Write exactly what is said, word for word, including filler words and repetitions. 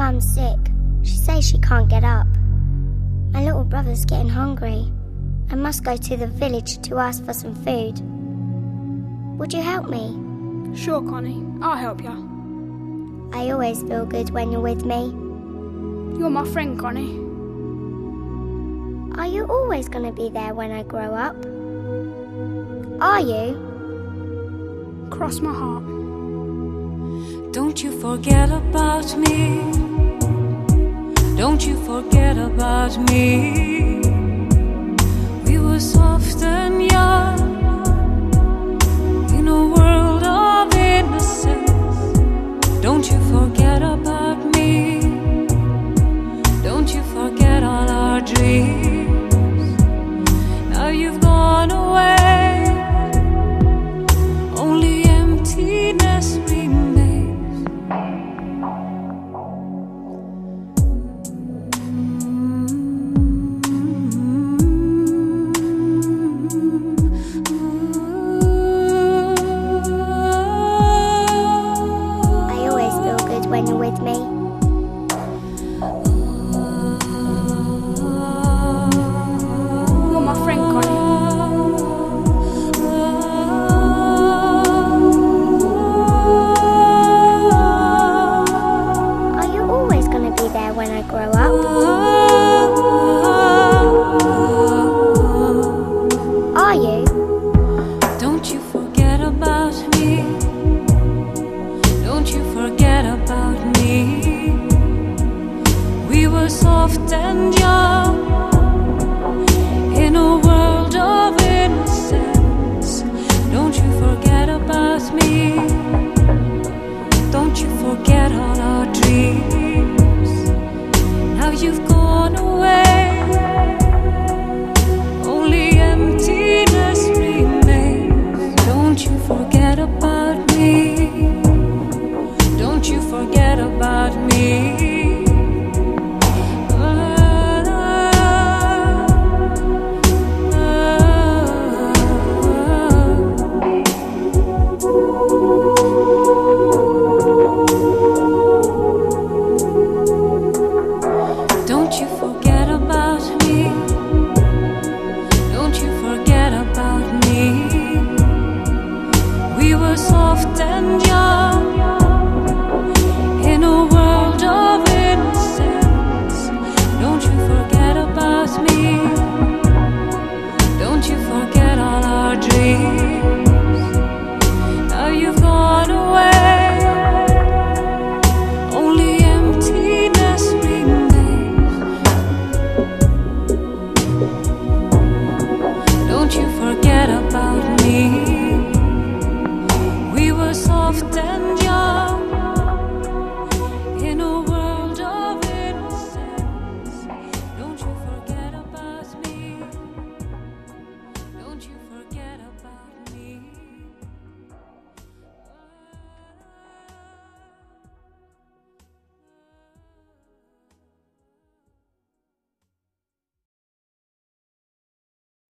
Mum's sick. She says she can't get up. My little brother's getting hungry. I must go to the village to ask for some food. Would you help me? Sure, Connie. I'll help you. I always feel good when you're with me. You're my friend, Connie. Are you always going to be there when I grow up? Are you? Cross my heart. Don't you forget about me. Don't you forget about me. We were soft and young in a world of innocence. Don't you forget about me. Don't you forget all our dreams. Now you've gone away. Only emptiness remains. When you're with me. You're my friend, Connie. Are you always going to be there when I grow up? Are you? Don't you forget about me. Don't you forget about me. We were soft and young in a world of innocence. Don't you forget about me. Don't you forget all our dreams. Now you've gone away. Only emptiness remains. Don't you forget about me. Don't you forget about me. Don't you forget about me. Don't you forget about me. We were soft and young